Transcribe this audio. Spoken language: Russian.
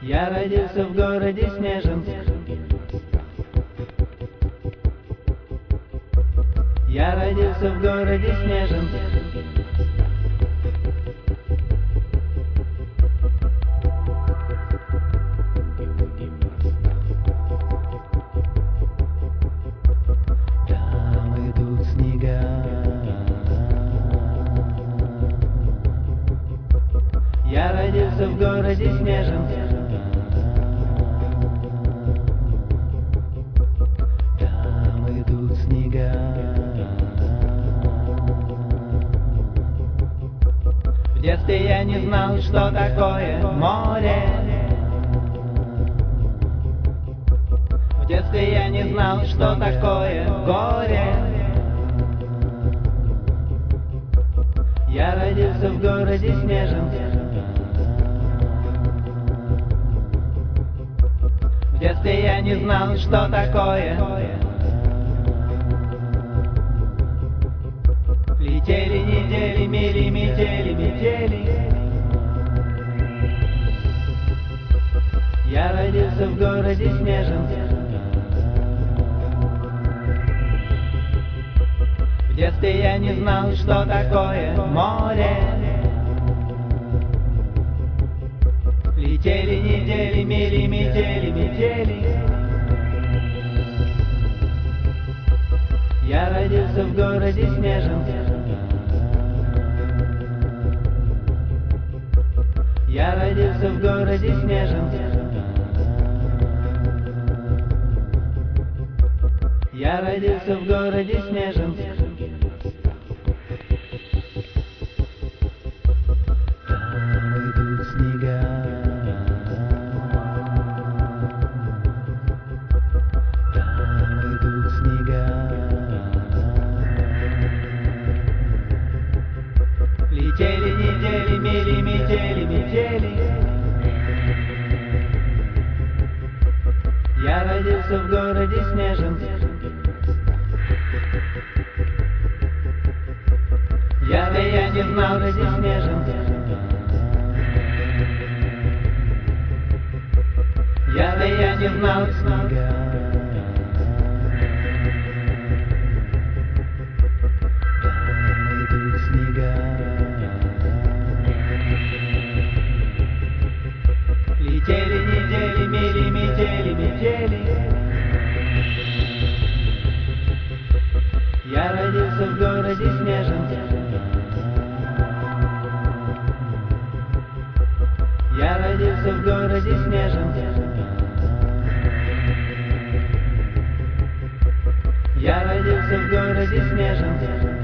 Я родился в городе Снежинск. Я родился в городе Снежинск. Там идут снега. Я родился в городе Снежинск. Там идут снега. В детстве я не знал, что такое море. В детстве я не знал, что такое горе. Я родился в городе Снежинск. В детстве я не знал, что такое. Летели недели, мели, метели, метели. Я родился в городе Снежинск. В детстве я не знал, что такое море. Летели недели, мели, метели, метели. Я родился в городе Снежинск. Я родился в городе Снежинск. Я родился в городе Снежинск. Там идут снега. Там идут снега. Летели недели, мели, метели, метели. Я родился в городе Снежинск. Я не знал, где Снежинск. Я не знал снега. Там идут снега. Летели недели, мели, метели, метели. Я родился в городе Снежинск. Я родился в городе Снежинск. Я родился в городе Снежинск.